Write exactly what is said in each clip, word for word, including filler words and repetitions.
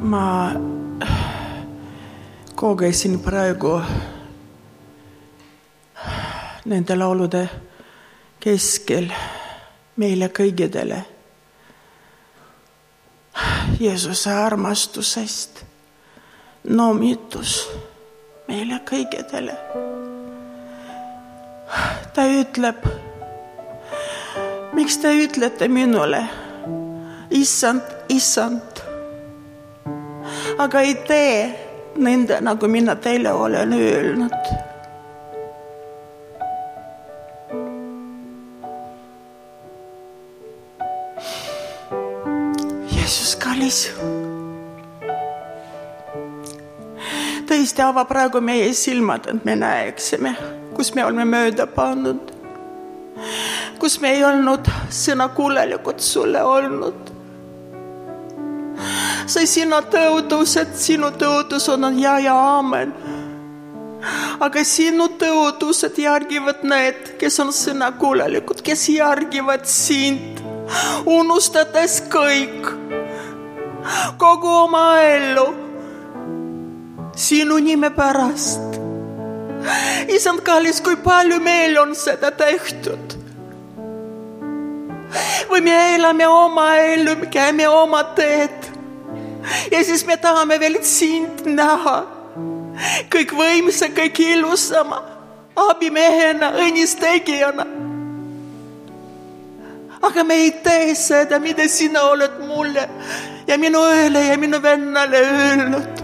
ma kogesin praegu nende laulude keskel meile kõigidele Jeesuse armastusest, nomitus meile kõigidele. Ta ütleb, miks te ütlete minule, issand, issand, aga ei tee nende, nagu mina teile olen öelnud. Jeesus kallis, tõesti ava praegu meie silmad, et me näeksime, kus me oleme mööda pannud, kus me ei olnud sõna kuulelikud sulle olnud. See sina tõotused, sinu tõotus on ja ja aamen. Aga sinu tõotused järgivad need, kes on sõna kuulelikud, kes järgivad sind, unustades kõik, kogu oma elu, sinu nime pärast. Isand kallis, kui palju meil on seda tehtud. Või me elame oma elu, me käime oma teed. Ja siis me tahame veel sind näha. Kõik võimsa, kõik ilusama, abimehena, õnnistegijana. Aga me ei tee seda, mida sina oled mulle ja minu õele ja minu vennale öelnud.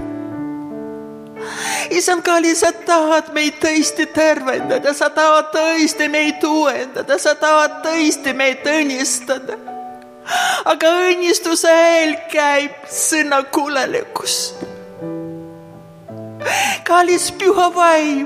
Isand kallis, sa tahad meid tõesti tervendada, sa tahad tõesti meid uuendada, sa tahad tõesti meid õnnistada. Aga õnnistuse eel käib sõna kuulelikus. Kallis püha vaim,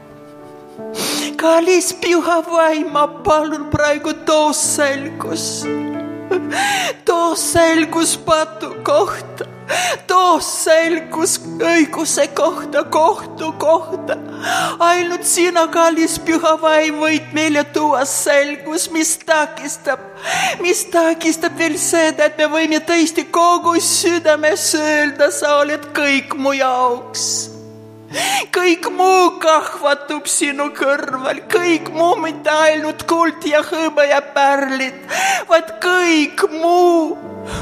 kallis püha vaim, ma palun praegu too selgus. Too selgus patu kohta. Too selgus õiguse kohta, kohtu kohta. Ainult sina, kallis püha vaim, võid meile tuua selgus, mis takistab, mis takistab veel seda, et me võime tõesti kogu südames öelda, sa oled kõik mu jaoks. Kõik muu kahvatub sinu kõrval, kõik muu mitte ainult kuld ja hõbe ja pärlid, vaid kõik muu.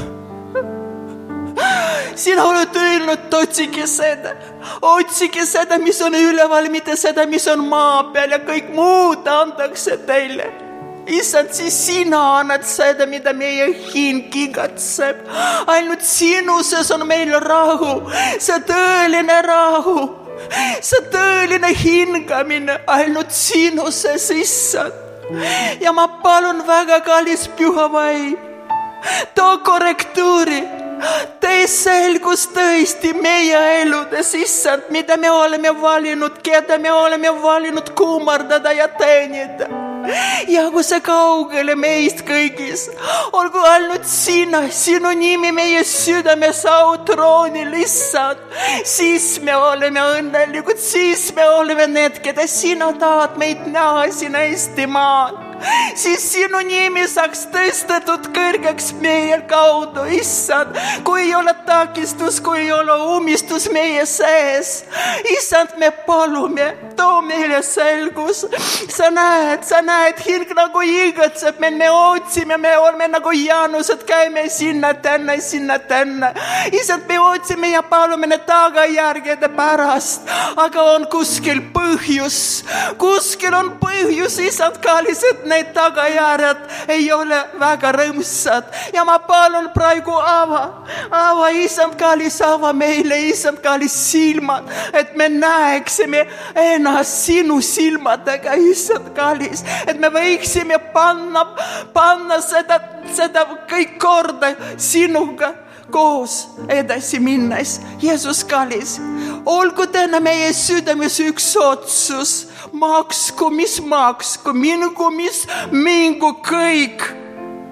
Sina oled öelnud, otsige seda, otsige seda, mis on üleval, mitte seda, mis on maa peal ja kõik muud antakse teile. Issand, siis sina annad seda, mida meie hing igatseb. Ainult sinuses on meil rahu, see tõeline rahu, see tõeline hingamine, ainult sinuses, issand. Ja ma palun väga, kallis püha vaim, too korrektuuri, tee selgus tõesti meie eludes, issand, mida me oleme valinud, keda me oleme valinud kuumardada ja teenida. Ja kui see kaugele meist kõigis, olgu ainult sina, sinu nimi meie südames autroonil, issand, siis me oleme õnnelikud, siis me oleme need, keda sina tahad meid näha siin Eestimaal. Siis sinu nimi saaks tõstetud kõrgeks meie kaudu, issand, kui ei ole takistus, kui ei ole umistus meie sees. Issand, me palume, too meile selgus. Sa näed, sa näed, hing nagu igatseb, me, me otsime, me oleme nagu Jaanused, käime sinna tänne, sinna tänne. Issand, me otsime ja palume need tagajärgede pärast, aga on kuskil põhjus, kuskil on põhjus, issand kallis, et need tagajärjed ei ole väga rõõmsad. Ja ma palun praegu ava, ava, issand kallis, ava meile, issand kallis silmad, et me näeksime ennast sinu silmadega, issand kallis, et me võiksime panna, panna seda, seda kõik korda sinuga koos edasi minnes. Jeesus kallis, olgu täna meie südames üks otsus, maksku, mis maksku, mingu, mis mingu kõik.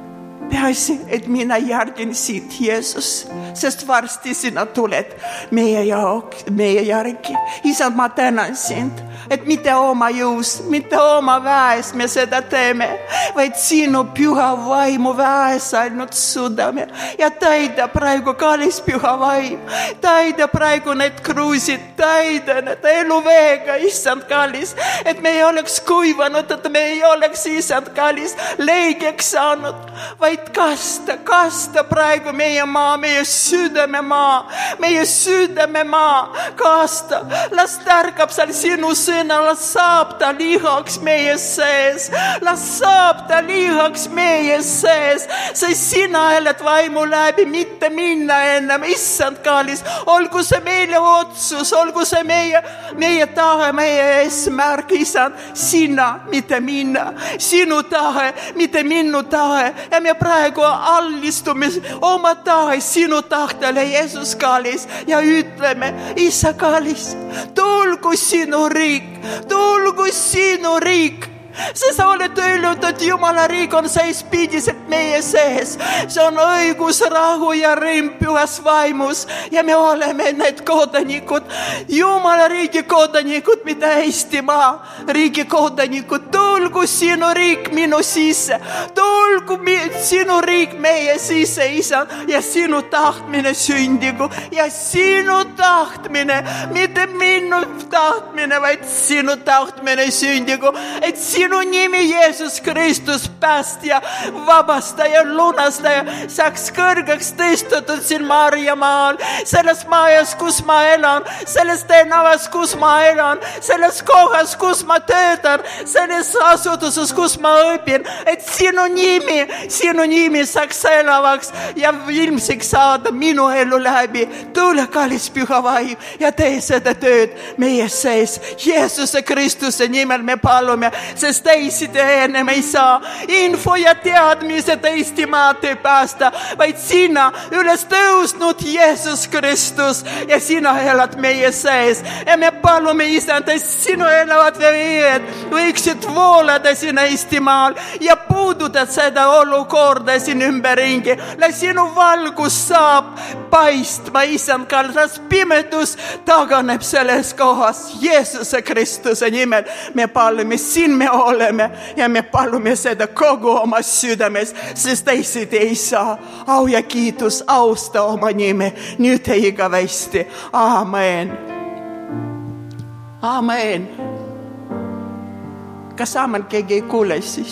peaasi, et mina järgin sind, Jeesus, sest varsti sina tuled meie jaoks, meie järgi. Isand, ma tänan sind, et mitte oma jõus, mitte oma väes me seda teeme, vaid sinu püha vaimu väes ainult sudame. Ja täida praegu, kallis püha vaim, täida praegu need kruusid, täida need eluveega, Issand kallis, et me ei oleks kuivanud, et me ei oleks, Issand kallis, leigeks saanud, vaid kasta, kasta praegu meie maa, meie südame maa, meie südame maa, kasta, las tärkab seal sinu sõna, las saab ta lihaks meie sees, las saab ta lihaks meie sees, sest sina elad vaimu läbi, mitte minna ennem, Issand kallis, olgu see meile otsus, olgu see meie, meie tahe, meie eesmärk, Issand, sina, mitte minna, sinu tahe, mitte minu tahe, ja me praegu allistume oma tahe sinu tahtele, Jeesus kallis, ja ütleme, Isa kallis, tulgu sinu riik, tulgu sinu riik, sest sa oled öelnud, et Jumala riik on seispidiselt meie sees. See on õigus, rahu ja rõõm pühas vaimus ja me oleme need kodanikud, Jumala riigi kodanikud, mida Eestimaa riigi kodanikud. Tulgu sinu riik minu sisse, tulgu sinu riik meie sisse, Isa, ja sinu tahtmine sündigu ja sinu tahtmine, mitte minu tahtmine, vaid sinu tahtmine sündigu, et sinu Sinu nimi Jeesus Kristus, päästja, vabastaja, lunastaja, saaks kõrgeks tõstatud siin Maarjamaal, selles majas, kus ma elan, selles tänavas, kus ma elan, selles kohas, kus ma töötan, selles asutuses, kus ma õpin, et sinu nimi, sinu nimi saaks elavaks ja ilmsiks saada minu elu läbi. Tule, kallis püha vaim, ja tee seda tööd meie sees. Jeesuse Kristuse nimel me palume, sest teiside ennem ei saa. Info ja teadmised Eestimaad ei päästa, vaid sina üles tõusnud Jeesus Kristus ja sina elad meie sees. Ja me palume, Isand, et sinu elavad veed võiksid voolada siin Eestimaal ja puududa seda olukorda siin ümberringi. La sinu valgus saab paistma, Isand, kallas pimedus taganeb selles kohas. Jeesuse Kristuse nimel me palume, siin me oleme ja me palume seda kogu oma südames, sest teised ei saa. Au ja kiitus, austa oma nime, nüüd ja igavesti. Amen. Amen. Kas amen keegi ei kuule siis?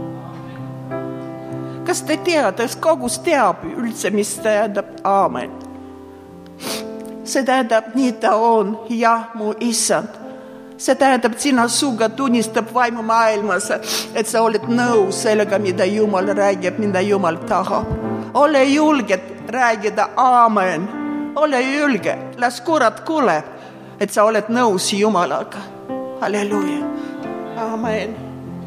Kas te teate, kogus teab üldse, mis tähendab amen? See tähendab, nii ta on, jah, mu Issand. See tähendab, sina suga tunnistab vaimu maailmas, et sa oled nõus sellega, mida Jumal räägib, mida Jumal tahab. Ole julge räägida amen. Ole julge, las kurat kuuleb, et sa oled nõus Jumalaga. Halleluja. Amen.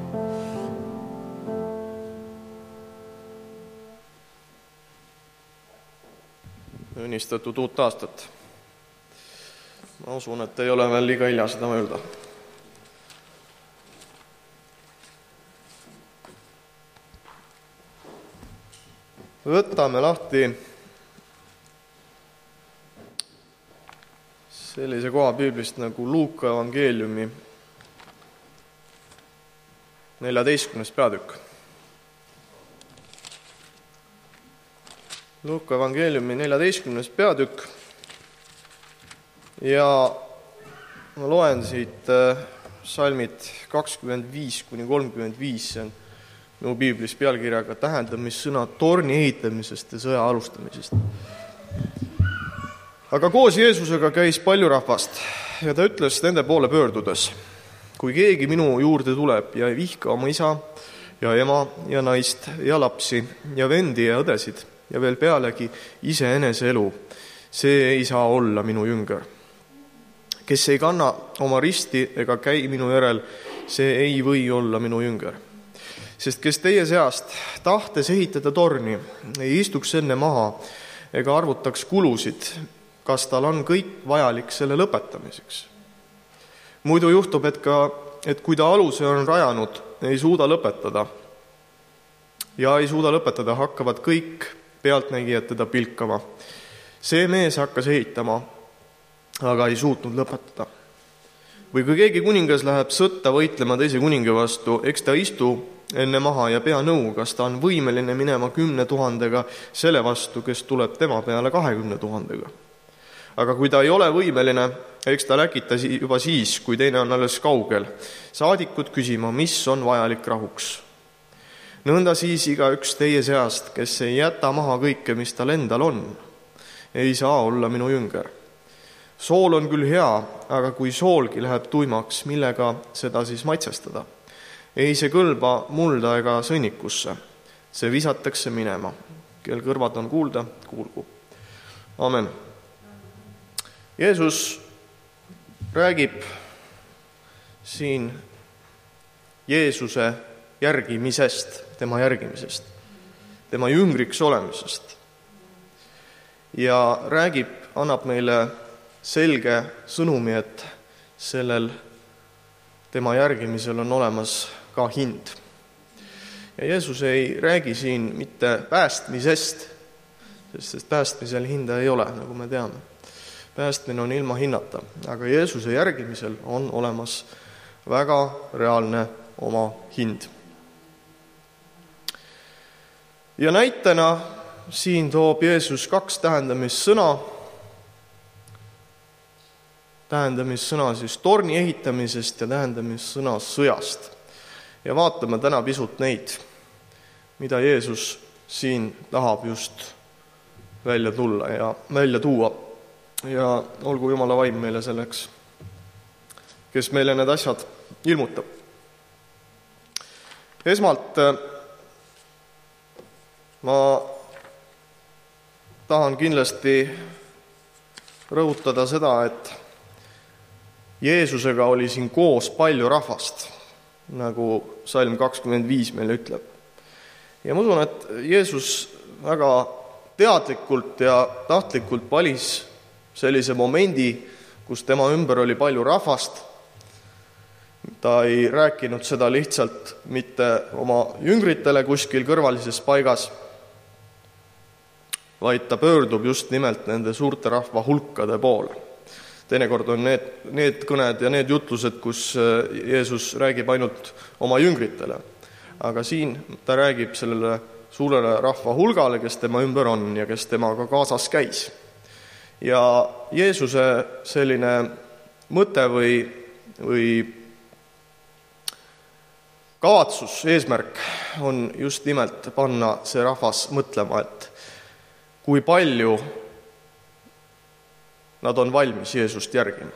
Õnnistatud uut aastat. Ma usun, et ei ole veel liiga hilja seda mõelda. Võtame lahti sellise koha piiblist nagu Luuka evangeeliumi neljateistkümnes peatükk. Luuka evangeeliumi neljateistkümnes peatükk. Ja ma loen siit salmid kakskümmend viis kuni kolmkümmend viis, see on minu piiblis pealkirjaga tähendamissõna torni ehitamisest ja sõja alustamisest. Aga koos Jeesusega käis palju rahvast ja ta ütles nende poole pöördudes, kui keegi minu juurde tuleb ja ei vihka oma isa ja ema ja naist ja lapsi ja vendi ja õdesid ja veel pealegi iseenese elu, see ei saa olla minu jünger. Kes ei kanna oma risti ega käi minu järel, see ei või olla minu jünger. Sest kes teie seast tahtes ehitada torni, ei istuks enne maha ega arvutaks kulusid, kas tal on kõik vajalik selle lõpetamiseks. Muidu juhtub, et, ka, et kui ta aluse on rajanud, ei suuda lõpetada. ja ei suuda lõpetada, hakkavad kõik pealtnägijad teda pilkama. See mees hakkas ehitama, aga ei suutnud lõpetada. Või kui keegi kuningas läheb sõtta võitlema teise kuninga vastu, eks ta istu enne maha ja pea nõu, kas ta on võimeline minema kümne tuhandega selle vastu, kes tuleb tema peale kahekümne tuhandega. Aga kui ta ei ole võimeline, eks ta läkita juba siis, kui teine on alles kaugel, saadikud küsima, mis on vajalik rahuks. Nõnda siis igaüks teie seast, kes ei jäta maha kõike, mis tal endal on, ei saa olla minu jünger. Sool on küll hea, aga kui soolgi läheb tuimaks, millega seda siis maitsestada? Ei see kõlba mulda ega sõnnikusse, see visatakse minema. Kel kõrvad on kuulda, kuulgu. Amen. Jeesus räägib siin Jeesuse järgimisest, tema järgimisest, tema jüngriks olemisest. Ja räägib, annab meile selge sõnumi, et sellel tema järgimisel on olemas ka hind. Ja Jeesus ei räägi siin mitte päästmisest, sest päästmisel hinda ei ole, nagu me teame. Päästmine on ilma hinnata, aga Jeesuse järgimisel on olemas väga reaalne oma hind. Ja näitena siin toob Jeesus kaks tähendamissõna, tähendamissõna siis torni ehitamisest ja tähendamissõna sõjast. Ja vaatame täna pisut neid, mida Jeesus siin tahab just välja tulla ja välja tuua. Ja olgu Jumala vaim meile selleks, kes meile need asjad ilmutab. Esmalt ma tahan kindlasti rõhutada seda, et Jeesusega oli siin koos palju rahvast, nagu salm kakskümmend viis meile ütleb. Ja ma usun, et Jeesus väga teadlikult ja tahtlikult valis sellise momendi, kus tema ümber oli palju rahvast. Ta ei rääkinud seda lihtsalt mitte oma jüngritele kuskil kõrvalises paigas, vaid ta pöördub just nimelt nende suurte rahva hulkade poole. Teinekord on need, need kõned ja need jutlused, kus Jeesus räägib ainult oma jüngritele. Aga siin ta räägib sellele suurele rahva hulgale, kes tema ümber on ja kes temaga kaasas käis. Ja Jeesuse selline mõte või, või kavatsus, eesmärk on just nimelt panna see rahvas mõtlema, et kui palju nad on valmis Jeesust järgima.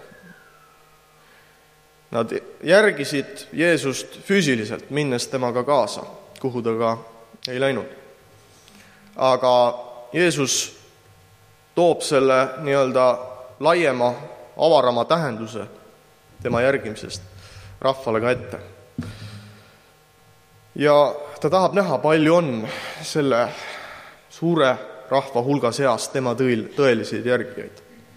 Nad järgisid Jeesust füüsiliselt, minnes temaga kaasa, kuhu ta ka ei läinud. Aga Jeesus toob selle nii-öelda laiema, avarama tähenduse tema järgimisest rahvale ka ette. Ja ta tahab näha, palju on selle suure rahva hulga seas tema tõeliseid järgijaid.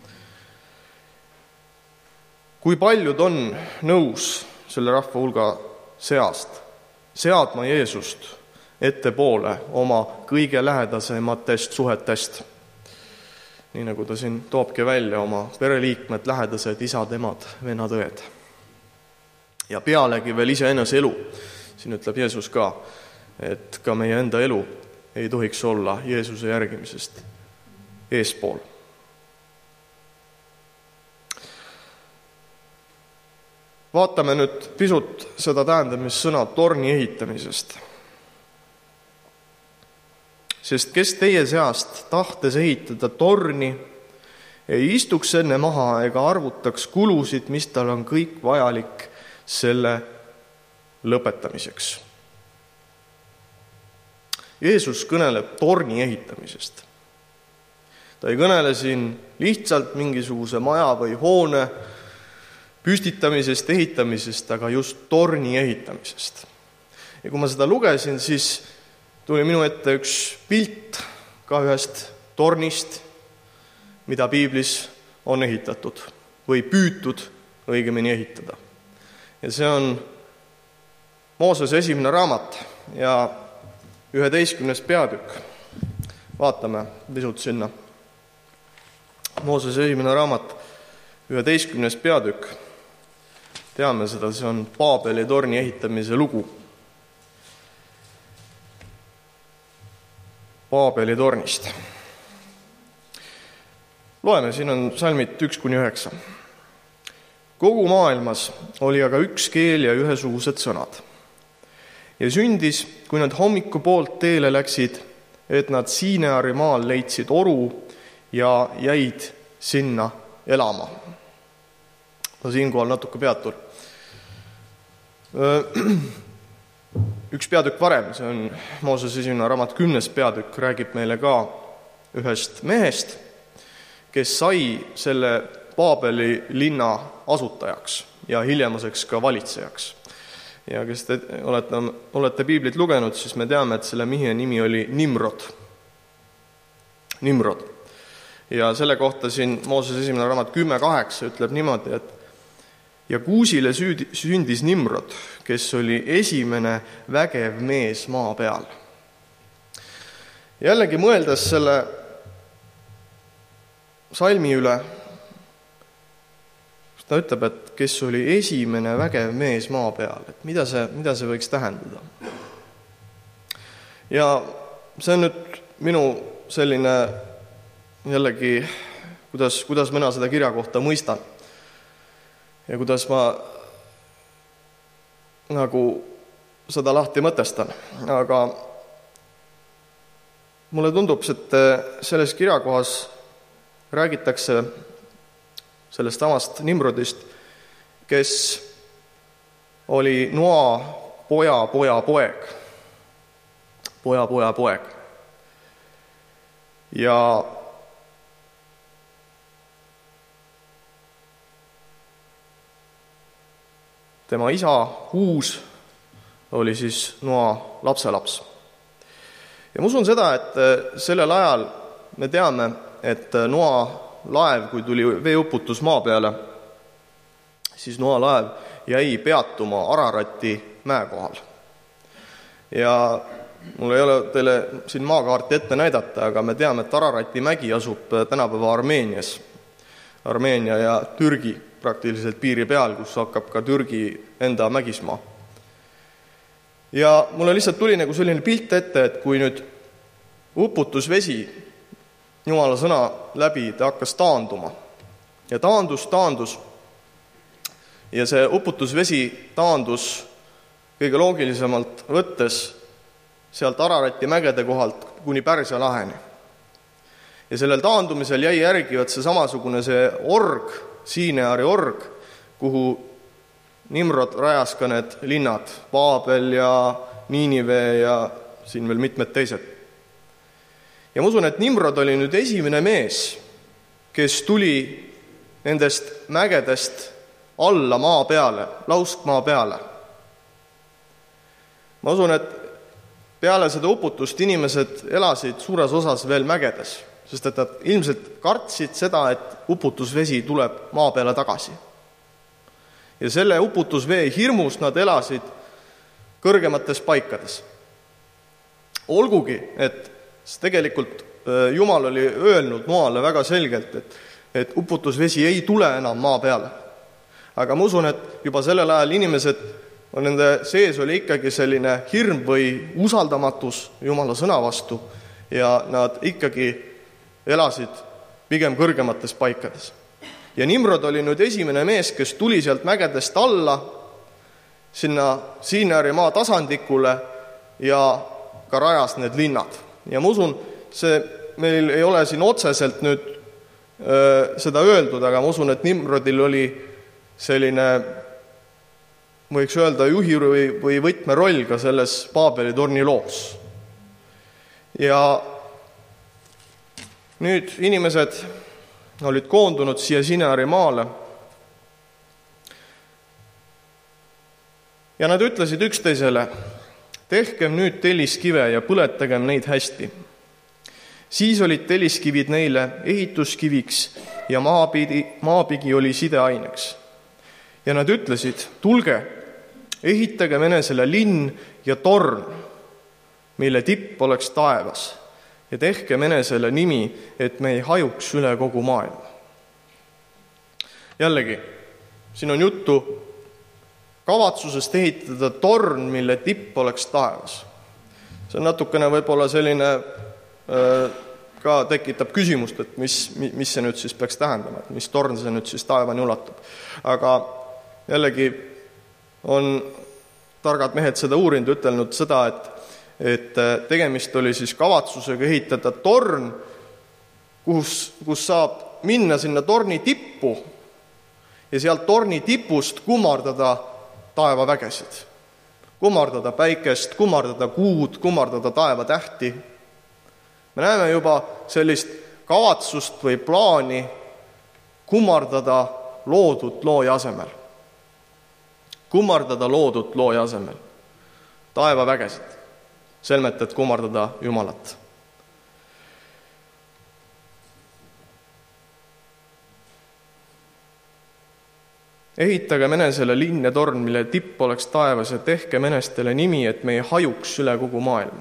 Kui paljud on nõus selle rahva hulga seast seadma Jeesust ettepoole oma kõige lähedasematest suhetest, nii nagu ta siin toobki välja oma pereliikmed, lähedased, isad, emad, venad, õed. Ja pealegi veel iseenese elu. Siin ütleb Jeesus ka, et ka meie enda elu ei tohiks olla Jeesuse järgimisest eespool. Vaatame nüüd pisut seda tähendamissõna torni ehitamisest. Sest kes teie seast tahtes ehitada torni, ei istuks enne maha ega arvutaks kulusid, mis tal on kõik vajalik selle lõpetamiseks. Jeesus kõneleb torni ehitamisest. Ta ei kõnele siin lihtsalt mingisuguse maja või hoone püstitamisest, ehitamisest, aga just torni ehitamisest. Ja kui ma seda lugesin, siis tuli minu ette üks pilt ka ühest tornist, mida piiblis on ehitatud või püütud õigemini ehitada. Ja see on Moosese esimene raamat ja üheteistkümnes peatükk. Vaatame pisut sinna. Moosese esimene raamat, üheteistkümnes peatükk. Teame seda, see on Paabeli torni ehitamise lugu. Paabeli tornist. Loeme, siin on salmid üks kuni üheksa. Kogu maailmas oli aga üks keel ja ühesugused sõnad. Ja sündis, kui nad hommiku poolt teele läksid, et nad Siineari maal leidsid oru ja jäid sinna elama. Ma siinkohal natuke peatun. Üks peatükk varem, see on Moosese esimene raamat, kümnes peatükk, räägib meile ka ühest mehest, kes sai selle Paabeli linna asutajaks ja hiljemaseks ka valitsejaks. Ja kes te olete, olete piiblit lugenud, siis me teame, et selle mehe nimi oli Nimrod. Nimrod. Ja selle kohta siin Moosese esimene raamat kümme kaheksa ütleb niimoodi, et ja Kuusile sündis Nimrod, kes oli esimene vägev mees maa peal. Jällegi mõeldes selle salmi üle, ta ütleb, et kes oli esimene vägev mees maa peal, et mida see, mida see võiks tähendada. Ja see on nüüd minu selline jällegi, kuidas, kuidas mina seda kirja kohta mõistan. Ja kuidas ma nagu seda lahti mõtestan. Aga mulle tundub, et selles kirjakohas räägitakse sellest samast Nimrodist, kes oli Noa poja, poja, poeg. Poja, poja, poeg. Ja tema isa Huus oli siis Noa lapselaps. Ja ma usun seda, et sellel ajal me teame, et Noa laev, kui tuli veeuputus maa peale, siis Noa laev jäi peatuma Ararati mäe kohal. Ja mul ei ole teile siin maakaarti ette näidata, aga me teame, et Ararati mägi asub tänapäeva Armeenias. Armeenia ja Türgi praktiliselt piiri peal, kus hakkab ka Türgi enda mägismaa. Ja mulle lihtsalt tuli nagu selline pilt ette, et kui nüüd uputusvesi Jumala sõna läbi ta hakkas taanduma ja taandus, taandus ja see uputusvesi taandus kõige loogilisemalt võttes sealt Ararati mägede kohalt kuni Pärsia laheni. Ja sellel taandumisel jäi järgivad see samasugune see org, Siineari org, kuhu Nimrod rajas ka need linnad, Paabel ja Niinive ja siin veel mitmed teised. Ja ma usun, et Nimrod oli nüüd esimene mees, kes tuli nendest mägedest alla maa peale, lauskmaa peale. Ma usun, et peale seda uputust inimesed elasid suures osas veel mägedes, sest et nad ilmselt kartsid seda, et uputusvesi tuleb maa peale tagasi. Ja selle uputusvee hirmus nad elasid kõrgemates paikades. Olgugi, et tegelikult Jumal oli öelnud Noale väga selgelt, et, et uputusvesi ei tule enam maa peale. Aga ma usun, et juba sellel ajal inimesed, nende sees oli ikkagi selline hirm või usaldamatus Jumala sõna vastu ja nad ikkagi elasid pigem kõrgemates paikades. Ja Nimrod oli nüüd esimene mees, kes tuli sealt mägedest alla sinna Siineari maa tasandikule ja ka rajas need linnad. Ja ma usun, see meil ei ole siin otseselt nüüd öö, seda öeldud, aga ma usun, et Nimrodil oli selline, võiks öelda, juhi või, või võtmeroll ka selles Paabeli torni loos. Ja nüüd inimesed olid koondunud siia Siineari maale ja nad ütlesid üksteisele, tehkem nüüd telliskive ja põletagem neid hästi. Siis olid telliskivid neile ehituskiviks ja maapidi, maapigi oli sideaineks. Ja nad ütlesid, tulge, ehitagem enesele linn ja torn, mille tipp oleks taevas ja tehkem enesele nimi, et me ei hajuks üle kogu maailma. Jällegi, siin on juttu kavatsusest ehitada torn, mille tipp oleks taevas. See on natukene võib-olla selline, ka tekitab küsimust, et mis, mis see nüüd siis peaks tähendama, et mis torn see nüüd siis taevani ulatub. Aga jällegi on targad mehed seda uurinud, ütelnud seda, et, et tegemist oli siis kavatsusega ehitada torn, kus, kus saab minna sinna torni tippu ja sealt torni tipust kummardada taevavägesid. Kummardada päikest, kummardada kuud, kummardada taevatähti. Me näeme juba sellist kavatsust või plaani kummardada loodut looja asemel. Kummardada loodut looja asemel. Taevavägesid. Selmet, et kummardada Jumalat. Ehitage menesele linn ja torn, mille tipp oleks taevas ja tehke menestele nimi, et me ei hajuks üle kogu maailma.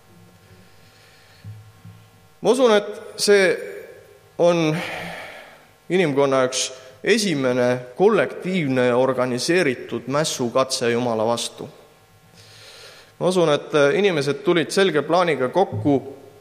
Ma usun, et see on inimkonna üks esimene kollektiivne organiseeritud mässukatse Jumala vastu. Ma usun, et inimesed tulid selge plaaniga kokku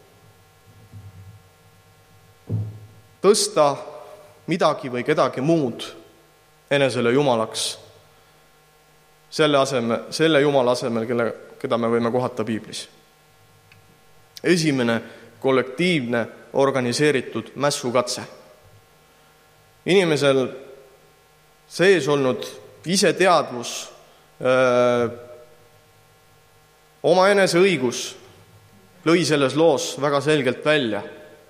tõsta midagi või kedagi muud enesele Jumalaks, selle, asemel, selle Jumala asemel, kelle, keda me võime kohata Piiblis. Esimene kollektiivne organiseeritud mässukatse. Inimesel sees olnud iseteadvus, öö, oma enese õigus lõi selles loos väga selgelt välja.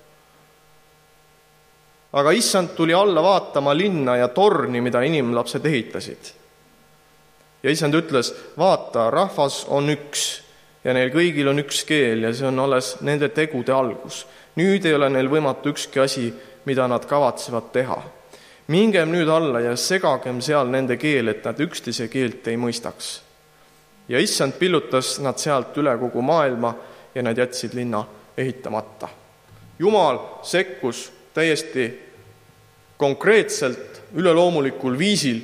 Aga issand tuli alla vaatama linna ja torni, mida inimlapsed ehitasid. Ja issand ütles, vaata, rahvas on üks ja neil kõigil on üks keel ja see on alles nende tegude algus. Nüüd ei ole neil võimatu ükski asi, mida nad kavatsevad teha. Mingem nüüd alla ja segagem seal nende keel, et nad üksteise keelt ei mõistaks. Ja issand pillutas nad sealt üle kogu maailma ja nad jätsid linna ehitamata. Jumal sekkus täiesti konkreetselt üleloomulikul viisil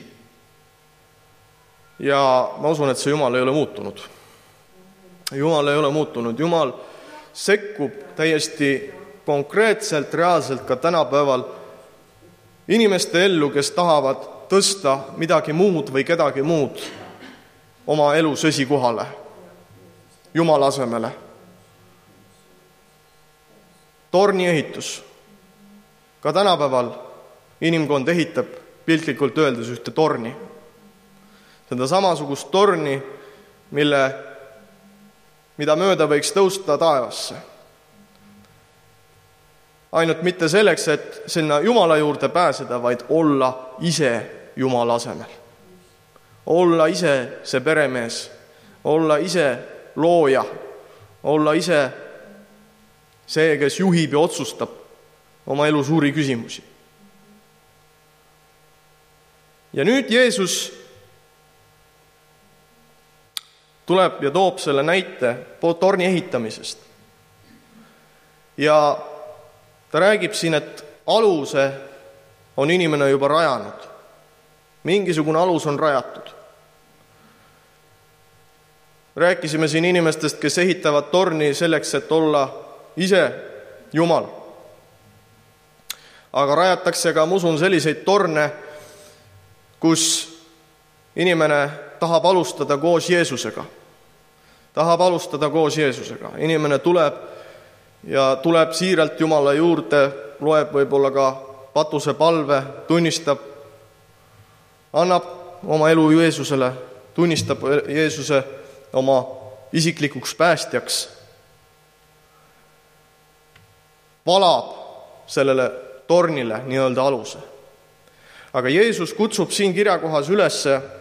ja ma usun, et see Jumal ei ole muutunud. Jumal ei ole muutunud. Jumal sekkub täiesti konkreetselt, reaalselt ka tänapäeval inimeste ellu, kes tahavad tõsta midagi muud või kedagi muud oma elus esikohale, Jumala asemele. Torni ehitus. Ka tänapäeval inimkond ehitab piltlikult öeldes ühte torni. Seda samasugust torni, mille, mida mööda võiks tõusta taevasse. Ainult mitte selleks, et sinna Jumala juurde pääseda, vaid olla ise Jumala asemel. Olla ise see peremees, olla ise looja, olla ise see, kes juhib ja otsustab oma elu suuri küsimusi. Ja nüüd Jeesus tuleb ja toob selle näite torni ehitamisest. Ja ta räägib siin, et aluse on inimene juba rajanud. Mingisugune alus on rajatud. Rääkisime siin inimestest, kes ehitavad torni selleks, et olla ise Jumal. Aga rajatakse ka, ma usun, selliseid torne, kus inimene tahab alustada koos Jeesusega. Tahab alustada koos Jeesusega. Inimene tuleb ja tuleb siiralt Jumala juurde, loeb võib-olla ka patuse palve, tunnistab, annab oma elu Jeesusele, tunnistab Jeesuse oma isiklikuks päästjaks, valab sellele tornile nii-öelda aluse. Aga Jeesus kutsub siin kirjakohas üles,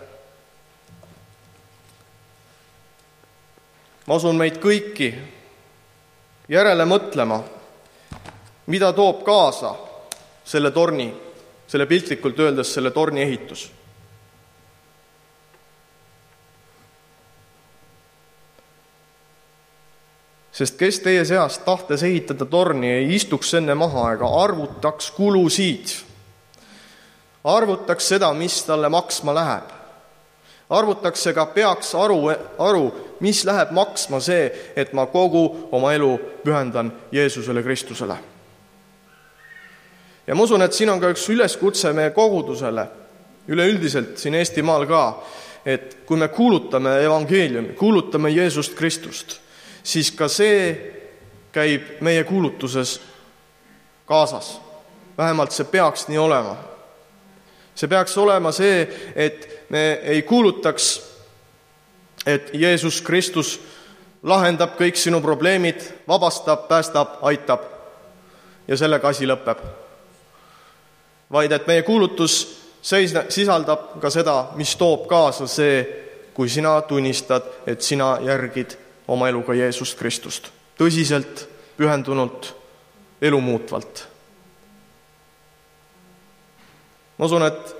ma usun meid kõiki, järele mõtlema, mida toob kaasa selle torni, selle piltlikult öeldes selle torni ehitus. Sest kes teie seast tahtes ehitada torni ei istuks enne maha ega arvutaks kulusid. Arvutaks seda, mis talle maksma läheb. Arvutaks ega peaks aru, aru, mis läheb maksma see, et ma kogu oma elu pühendan Jeesusele Kristusele. Ja ma usun, et siin on ka üks üleskutse meie kogudusele, üleüldiselt siin Eestimaal ka, et kui me kuulutame evangeeliumi, kuulutame Jeesust Kristust, siis ka see käib meie kuulutuses kaasas. Vähemalt see peaks nii olema. See peaks olema see, et me ei kuulutaks, et Jeesus Kristus lahendab kõik sinu probleemid, vabastab, päästab, aitab ja sellega asi lõpeb. Vaid et meie kuulutus sisaldab ka seda, mis toob kaasa see, kui sina tunnistad, et sina järgid oma eluga Jeesust Kristust. Tõsiselt, pühendunult, elumuutvalt. Ma usun, et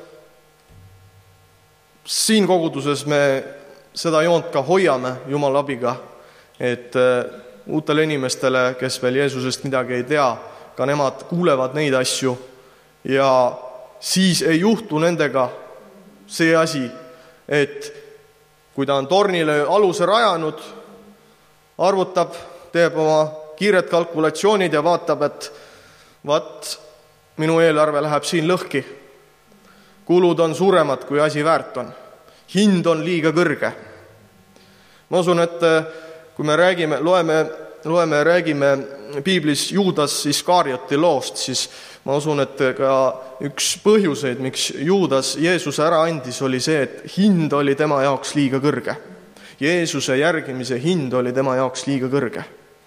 siin koguduses me seda joont ka hoiame Jumala abiga, et uutele inimestele, kes veel Jeesusest midagi ei tea, ka nemad kuulevad neid asju ja siis ei juhtu nendega see asi, et kui ta on tornile aluse rajanud, arvutab, teeb oma kiired kalkulatsioonid ja vaatab, et vaat, minu eelarve läheb siin lõhki. Kulud on suuremad, kui asi väärt on. Hind on liiga kõrge. Ma usun, et kui me räägime, loeme, loeme räägime piiblis Juudas Iskarioti loost, siis ma usun, et ka üks põhjuseid, miks Juudas Jeesuse ära andis, oli see, et hind oli tema jaoks liiga kõrge. Jeesuse järgimise hind oli tema jaoks liiga kõrge.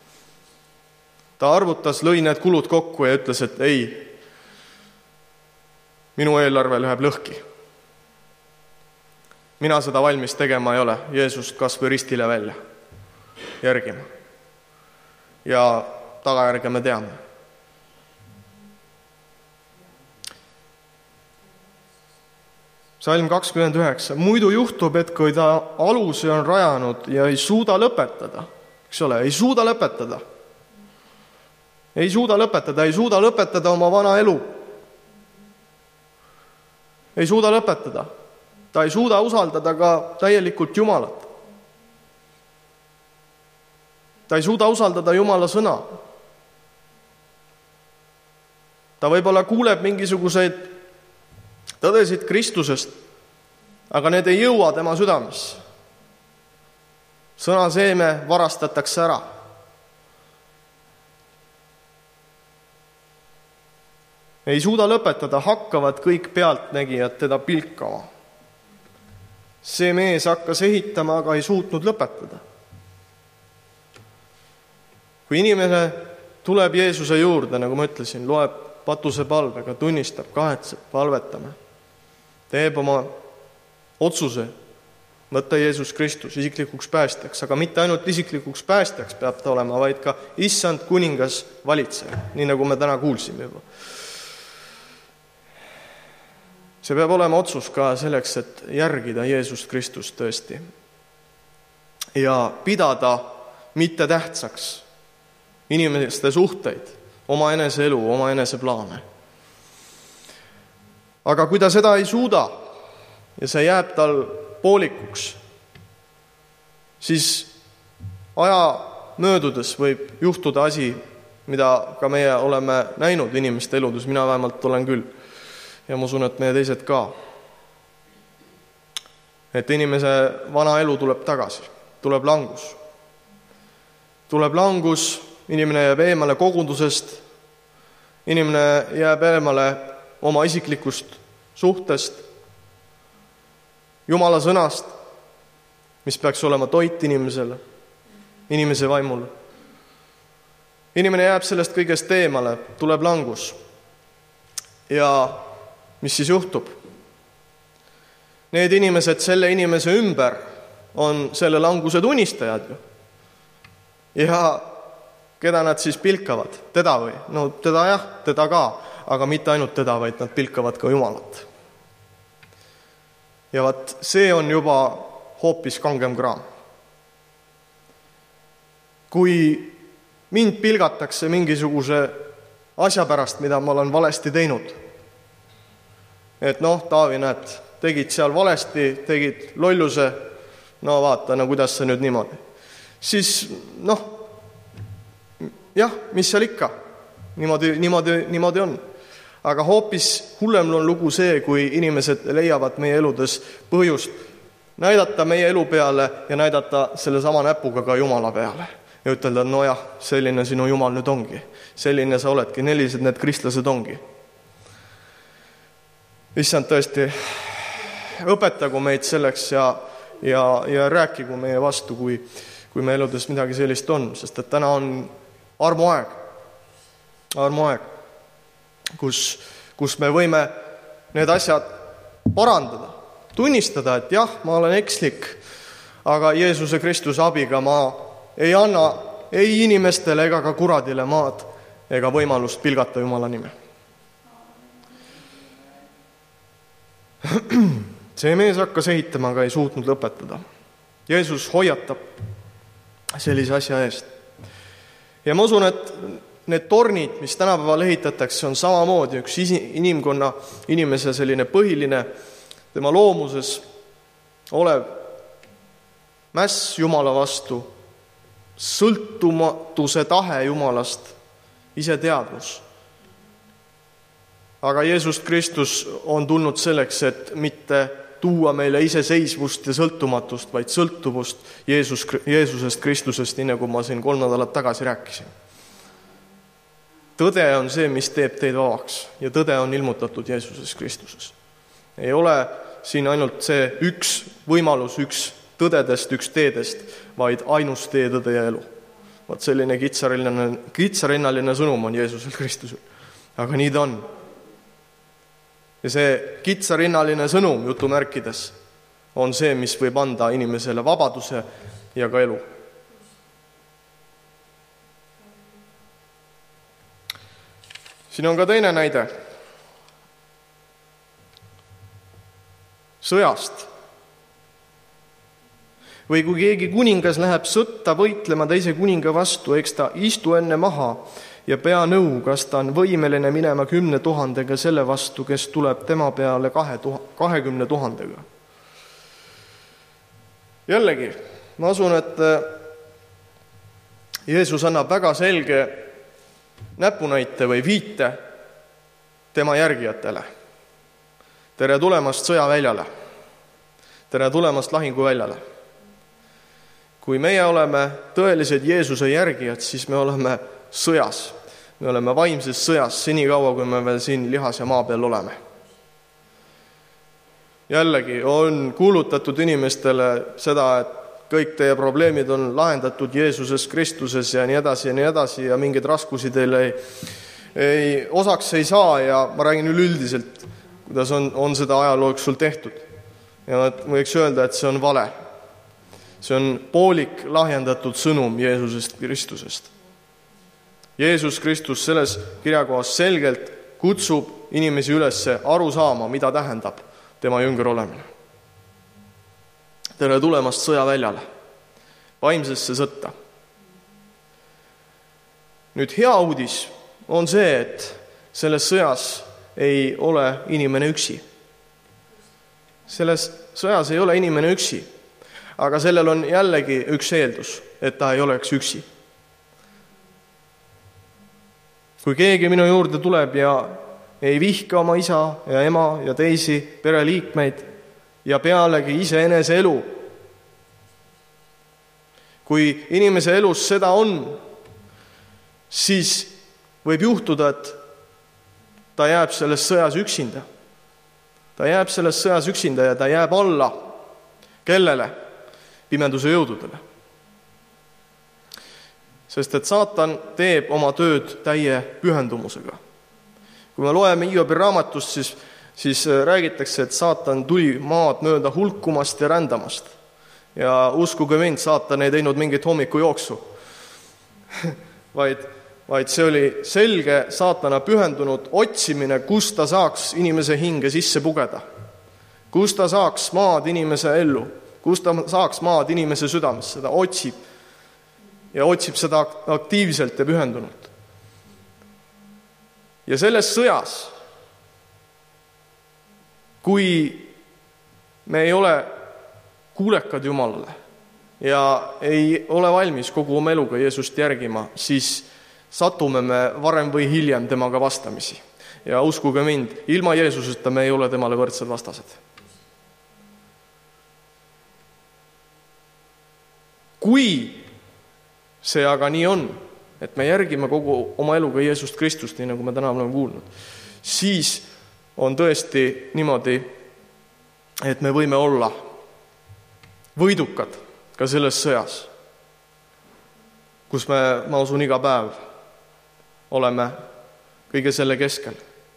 Ta arvutas, lõi need kulud kokku ja ütles, et ei, minu eelarve läheb lõhki. Mina seda valmis tegema ei ole, Jeesust kas või ristile välja järgima. Ja tagajärge me teame. Salm kakskümmend üheksa. Muidu juhtub, et kui ta aluse on rajanud ja ei suuda lõpetada, eks ole, ei suuda lõpetada, ei suuda lõpetada, ei suuda lõpetada oma vana elu, ei suuda lõpetada. Ta ei suuda usaldada ka täielikult Jumalat. Ta ei suuda usaldada Jumala sõna. Ta võib-olla kuuleb mingisuguseid tõdesid Kristusest, aga need ei jõua tema südamesse. Sõna seeme varastatakse ära. Ei suuda lõpetada, hakkavad kõik pealtnägijad teda pilkama. See mees hakkas ehitama, aga ei suutnud lõpetada. Kui inimene tuleb Jeesuse juurde, nagu ma ütlesin, loeb patuse palvega, tunnistab, kahetseb, palvetame, teeb oma otsuse võtta Jeesus Kristus isiklikuks päästjaks, aga mitte ainult isiklikuks päästjaks peab ta olema, vaid ka issand kuningas valitseja, nii nagu me täna kuulsime juba. See peab olema otsus ka selleks, et järgida Jeesust Kristust tõesti ja pidada mitte tähtsaks inimeste suhteid, oma enese elu, oma enese plaane. Aga kui ta seda ei suuda ja see jääb tal poolikuks, siis aja möödudes võib juhtuda asi, mida ka meie oleme näinud inimeste eludes, mina vähemalt olen küll. Ja ma usun, et meie teised ka. Et inimese vana elu tuleb tagasi, tuleb langus. Tuleb langus, inimene jääb eemale kogudusest, inimene jääb eemale oma isiklikust suhtest, Jumala sõnast, mis peaks olema toit inimesele, inimese vaimule. Inimene jääb sellest kõigest eemale, tuleb langus. Ja mis siis juhtub? Need inimesed selle inimese ümber on selle languse tunnistajad ju. Ja keda nad siis pilkavad? Teda või? No teda jah, teda ka, aga mitte ainult teda, vaid nad pilkavad ka Jumalat. Ja vaat see on juba hoopis kangem kraam. Kui mind pilgatakse mingisuguse asja pärast, mida ma olen valesti teinud. Et noh, Taavi, näed, tegid seal valesti, tegid lolluse, no vaata, no kuidas see nüüd niimoodi. Siis noh, jah, mis seal ikka, niimoodi, niimoodi, niimoodi on. Aga hoopis hullem on lugu see, kui inimesed leiavad meie eludes põhjust näidata meie elu peale ja näidata selle sama näpuga ka Jumala peale. Ja ütelda, no jah, selline sinu Jumal nüüd ongi. Selline sa oledki, nelised need kristlased ongi. Issand tõesti, õpetagu meid selleks ja, ja, ja rääkigu meie vastu, kui, kui me eludes midagi sellist on, sest et täna on armuaeg, armuaeg, kus, kus me võime need asjad parandada, tunnistada, et jah, ma olen ekslik, aga Jeesuse Kristuse abiga ma ei anna ei inimestele ega ka kuradile maad ega võimalust pilgata Jumala nime. See mees hakkas ehitama, aga ei suutnud lõpetada. Jeesus hoiatab sellise asja eest. Ja ma usun, et need tornid, mis tänapäeval ehitatakse, on samamoodi üks inimkonna, inimese selline põhiline, tema loomuses olev mäss Jumala vastu, sõltumatuse tahe Jumalast, iseteadvus. Aga Jeesus Kristus on tulnud selleks, et mitte tuua meile iseseisvust ja sõltumatust, vaid sõltuvust Jeesus, Jeesusest Kristusest, nii nagu ma siin kolm nädalat tagasi rääkisin. Tõde on see, mis teeb teid vabaks ja tõde on ilmutatud Jeesuses Kristuses. Ei ole siin ainult see üks võimalus, üks tõdedest, üks teedest, vaid ainus tee, tõde ja elu. Vaat selline kitsarinnaline, kitsarinnaline sõnum on Jeesusel Kristusel. Aga nii ta on. Ja see kitsarinnaline sõnum jutumärkides on see, mis võib anda inimesele vabaduse ja ka elu. Siin on ka teine näide sõjast. Või kui keegi kuningas läheb sõtta võitlema teise kuninga vastu, eks ta istu enne maha ja pea nõu, kas ta on võimeline minema kümne tuhandega selle vastu, kes tuleb tema peale kahekümne tuhandega. Jällegi, ma asun, et Jeesus annab väga selge näpunäite või viite tema järgijatele. Tere tulemast sõjaväljale. Tere tulemast lahinguväljale. Kui meie oleme tõelised Jeesuse järgijad, siis me oleme sõjas. Me oleme vaimses sõjas senikaua, kui me veel siin lihas ja maa peal oleme. Jällegi on kuulutatud inimestele seda, et kõik teie probleemid on lahendatud Jeesuses Kristuses ja nii edasi ja nii edasi ja mingeid raskusi teile ei, ei, osaks ei saa ja ma räägin üleüldiselt, kuidas on, on seda ajalooks sul tehtud. Ja võiks öelda, et see on vale. See on poolik lahjendatud sõnum Jeesusest Kristusest. Jeesus Kristus selles kirjakohas selgelt kutsub inimesi üles aru saama, mida tähendab tema jünger olemine. Tere tulemast sõjaväljale, vaimsesse sõtta. Nüüd hea uudis on see, et selles sõjas ei ole inimene üksi. Selles sõjas ei ole inimene üksi, aga sellel on jällegi üks eeldus, et ta ei oleks üksi. Kui keegi minu juurde tuleb ja ei vihka oma isa ja ema ja teisi pereliikmeid ja pealegi iseenese elu. Kui inimese elus seda on, siis võib juhtuda, et ta jääb selles sõjas üksinda. Ta jääb selles sõjas üksinda ja ta jääb alla. Kellele? Pimeduse jõududele. Sest et saatan teeb oma tööd täie pühendumusega. Kui me loeme Hiobi raamatust, siis, siis räägitakse, et saatan tuli maad mööda hulkumast ja rändamast. Ja uskuge mind, saatan ei teinud mingit hommiku jooksu. vaid, vaid see oli selge saatana pühendunud otsimine, kus ta saaks inimese hinge sisse pugeda. Kus ta saaks maad inimese ellu, kus ta saaks maad inimese südamesse, ta otsib ja otsib seda aktiivselt ja pühendunult. Ja selles sõjas, kui me ei ole kuulekad Jumalale ja ei ole valmis kogu oma eluga Jeesust järgima, siis satume me varem või hiljem temaga vastamisi. Ja uskuge mind, ilma Jeesuseta me ei ole temale võrdsed vastased. Kui see aga nii on, et me järgime kogu oma eluga Jeesust Kristust, nii nagu me täna oleme kuulnud, siis on tõesti niimoodi, et me võime olla võidukad ka selles sõjas, kus me, ma usun, iga päev oleme kõige selle keskel.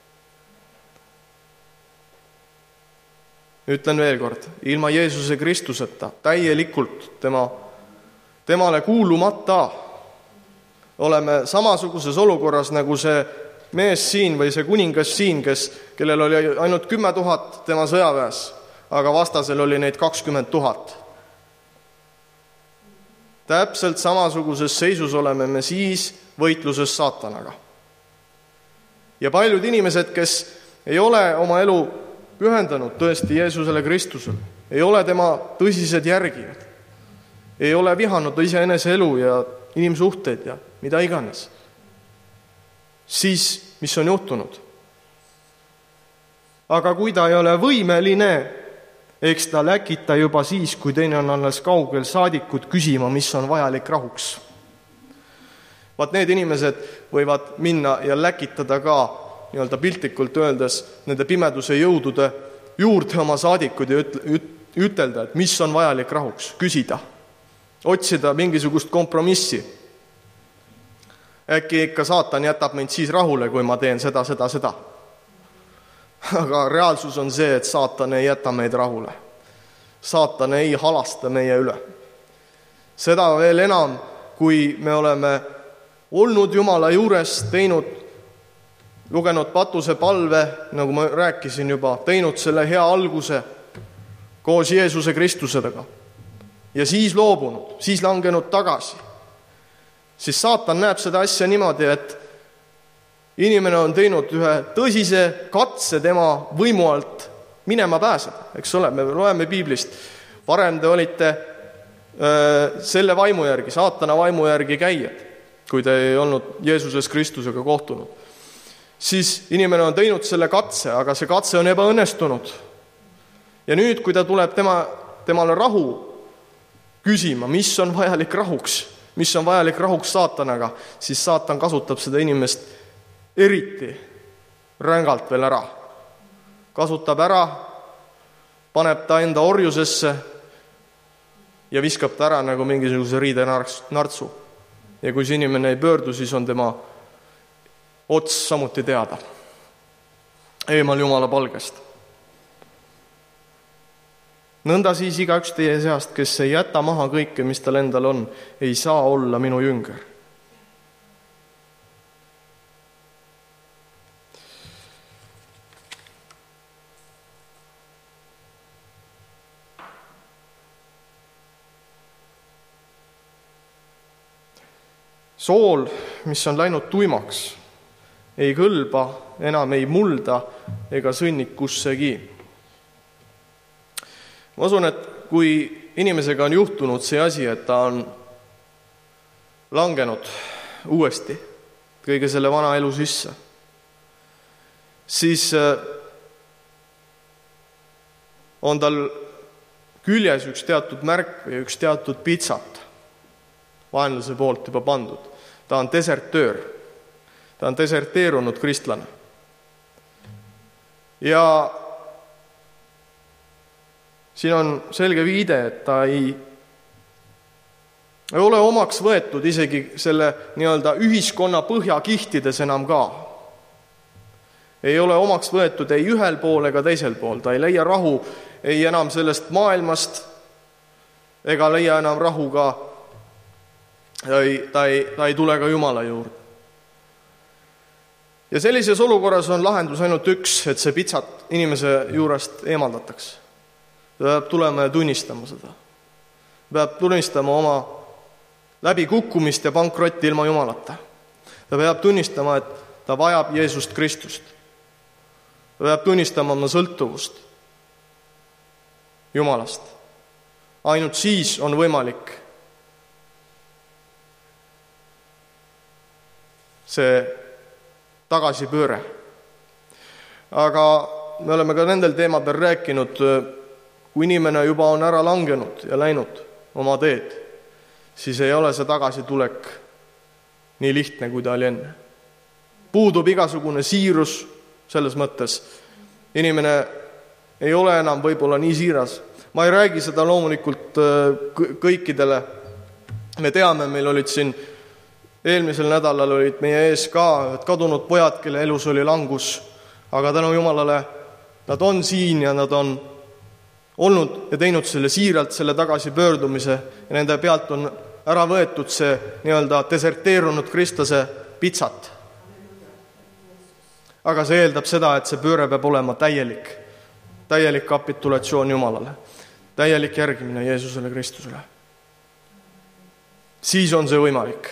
Ütlen veel kord, ilma Jeesuse Kristuseta, täielikult tema, temale kuulumata, oleme samasuguses olukorras nagu see mees siin või see kuningas siin, kes, kellel oli ainult kümme tuhat tema sõjaväes, aga vastasel oli neid kakskümmend tuhat. Täpselt samasuguses seisus oleme me siis võitluses saatanaga. Ja paljud inimesed, kes ei ole oma elu pühendanud tõesti Jeesusele Kristusele, ei ole tema tõsised järgijad, ei ole vihanud iseenese elu ja inimsuhteid ja mida iganes, siis mis on juhtunud? Aga kui ta ei ole võimeline, eks ta läkita juba siis, kui teine on alles kaugel saadikud küsima, mis on vajalik rahuks. Vaat need inimesed võivad minna ja läkitada ka nii-öelda piltlikult öeldes nende pimeduse jõudude juurde oma saadikud ja ütelda, et mis on vajalik rahuks, küsida, otsida mingisugust kompromissi. Äkki ikka saatan jätab mind siis rahule, kui ma teen seda, seda, seda. Aga reaalsus on see, et saatan ei jäta meid rahule. Saatan ei halasta meie üle. Seda veel enam, kui me oleme olnud Jumala juures, teinud, lugenud patuse palve, nagu ma rääkisin juba, teinud selle hea alguse koos Jeesuse Kristusega ja siis loobunud, siis langenud tagasi. Siis saatan näeb seda asja niimoodi, et inimene on teinud ühe tõsise katse tema võimu alt minema pääseda. Eks ole, me loeme Piiblist, varem te olite öö, selle vaimu järgi, saatana vaimu järgi käijad, kui te ei olnud Jeesuses Kristusega kohtunud. Siis inimene on teinud selle katse, aga see katse on ebaõnnestunud. Ja nüüd, kui ta tuleb tema, temale rahu küsima, mis on vajalik rahuks, mis on vajalik rahuks saatanaga, siis saatan kasutab seda inimest eriti rängalt veel ära. Kasutab ära, paneb ta enda orjusesse ja viskab ta ära nagu mingisuguse riide nartsu. Ja kui see inimene ei pöördu, siis on tema ots samuti teada. Eemal Jumala palgest. Nõnda siis igaüks teie seast, kes ei jäta maha kõike, mis tal endal on, ei saa olla minu jünger. Sool, mis on läinud tuimaks, ei kõlba, enam ei mulda ega sõnnikussegi. Ma usun, et kui inimesega on juhtunud see asi, et ta on langenud uuesti kõige selle vana elu sisse, siis on tal küljes üks teatud märk või üks teatud pitsat vaenlase poolt juba pandud. Ta on desertöör. Ta on deserteerunud kristlane. Ja siin on selge viide, et ta ei, ei ole omaks võetud isegi selle nii-öelda ühiskonna põhjakihtides enam ka. Ei ole omaks võetud ei ühel pool ega teisel pool. Ta ei leia rahu ei enam sellest maailmast ega leia enam rahu ka, ta ei, ta ei, ta ei tule ka Jumala juurde. Ja sellises olukorras on lahendus ainult üks, et see pitsat inimese juurest eemaldatakse. Ta peab tulema ja tunnistama seda. Peab tunnistama oma läbi kukkumist ja pankrotti ilma Jumalata. Ta peab tunnistama, et ta vajab Jeesust Kristust. Ta peab tunnistama oma sõltuvust Jumalast. Ainult siis on võimalik see tagasipööre. Aga me oleme ka nendel teemadel rääkinud, kui inimene juba on ära langenud ja läinud oma teed, siis ei ole see tagasitulek nii lihtne, kui ta oli enne. Puudub igasugune siirus selles mõttes. Inimene ei ole enam võib-olla nii siiras. Ma ei räägi seda loomulikult kõikidele. Me teame, meil olid siin eelmisel nädalal olid meie ees ka kadunud pojad, kelle elus oli langus, aga tänu Jumalale nad on siin ja nad on olnud ja teinud selle siiralt, selle tagasipöördumise ja nende pealt on ära võetud see nii-öelda deserteerunud kristlase pitsat. Aga see eeldab seda, et see pööre peab olema täielik, täielik kapitulatsioon Jumalale, täielik järgimine Jeesusele Kristusele. Siis on see võimalik.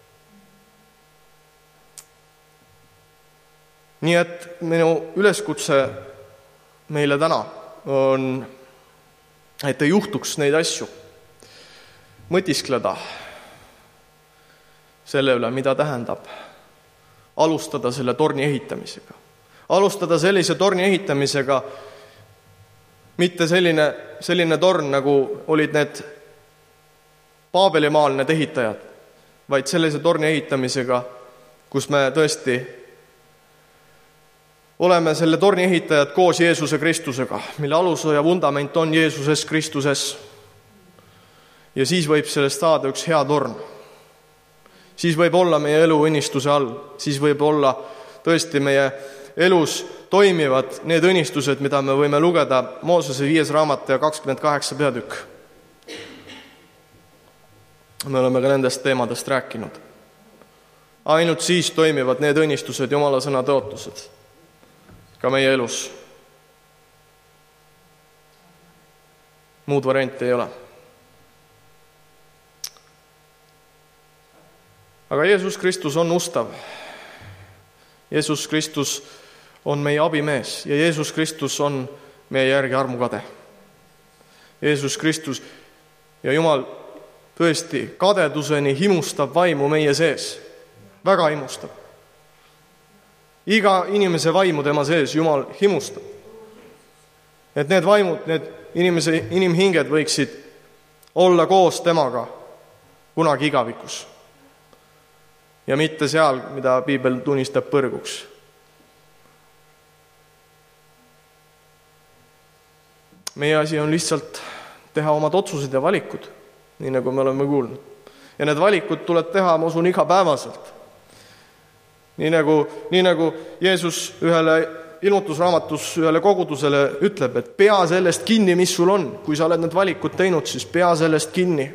Nii et minu üleskutse meile täna on, et ei juhtuks neid asju, mõtiskleda selle üle, mida tähendab alustada selle torni ehitamisega. Alustada sellise torni ehitamisega, mitte selline, selline torn, nagu olid need Paabelimaal need ehitajad, vaid sellise torni ehitamisega, kus me tõesti oleme selle torni ehitajad koos Jeesuse Kristusega, mille alus ja vundament on Jeesuses Kristuses. Ja siis võib sellest saada üks hea torn. Siis võib olla meie elu õnnistuse all. Siis võib olla tõesti meie elus toimivad need õnnistused, mida me võime lugeda Moosese viies raamat ja kakskümmend kaheksa peatükk. Me oleme ka nendest teemadest rääkinud. Ainult siis toimivad need õnnistused, Jumala sõna tõotused ka meie elus. Muud varianti ei ole. Aga Jeesus Kristus on ustav. Jeesus Kristus on meie abimees ja Jeesus Kristus on meie järgi armukade. Jeesus Kristus ja Jumal tõesti kadeduseni himustab vaimu meie sees. Väga himustab. Iga inimese vaimu tema sees Jumal himustab. Et need vaimud, need inimese, inimhinged võiksid olla koos temaga kunagi igavikus. Ja mitte seal, mida Piibel tunnistab põrguks. Meie asi on lihtsalt teha omad otsused ja valikud, nii nagu me oleme kuulnud. Ja need valikud tuleb teha, ma usun, igapäevaselt. Nii nagu, nii nagu Jeesus ühele ilmutusraamatus ühele kogudusele ütleb, et pea sellest kinni, mis sul on. Kui sa oled need valikud teinud, siis pea sellest kinni.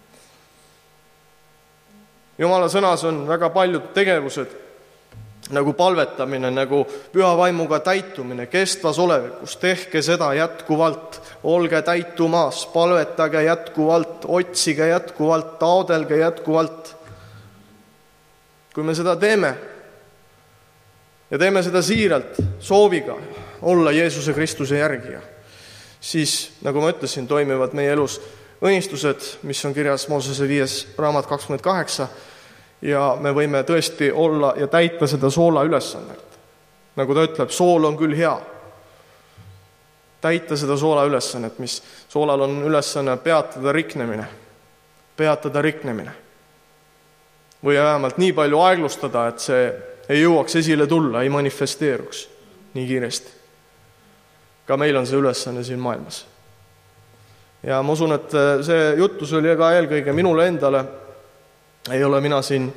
Jumala sõnas on väga paljud tegevused, nagu palvetamine, nagu püha vaimuga täitumine, kestvas olevikus, tehke seda jätkuvalt, olge täitumaas, palvetage jätkuvalt, otsige jätkuvalt, taodelge jätkuvalt. Kui me seda teeme, ja teeme seda siiralt, sooviga olla Jeesuse Kristuse järgija, siis, nagu ma ütlesin, toimivad meie elus õnnistused, mis on kirjas Moosese viies raamat kakskümmend kaheksa, ja me võime tõesti olla ja täita seda soola ülesannet. Nagu ta ütleb, sool on küll hea. Täita seda soola ülesannet, mis soolal on ülesanne peatada riknemine. Peatada riknemine. Või vähemalt nii palju aeglustada, et see ei jõuaks esile tulla, ei manifesteeruks nii kiiresti. Ka meil on see ülesanne siin maailmas. Ja ma usun, et see jutus oli ka eelkõige minule endale. Ei ole mina siin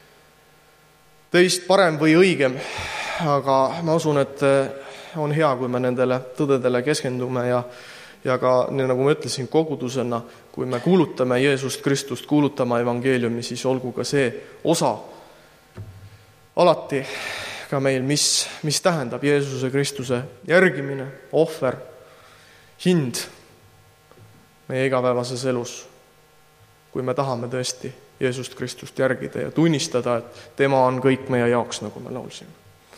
teist parem või õigem, aga ma usun, et on hea, kui me nendele tõdedele keskendume ja, ja ka, nii nagu ma ütlesin, kogudusena, kui me kuulutame Jeesust Kristust, kuulutama evangeeliumi, siis olgu ka see osa alati ka meil, mis, mis tähendab Jeesuse Kristuse järgimine, ohver, hind meie igapäevases elus, kui me tahame tõesti Jeesust Kristust järgida ja tunnistada, et tema on kõik meie jaoks, nagu me laulsime.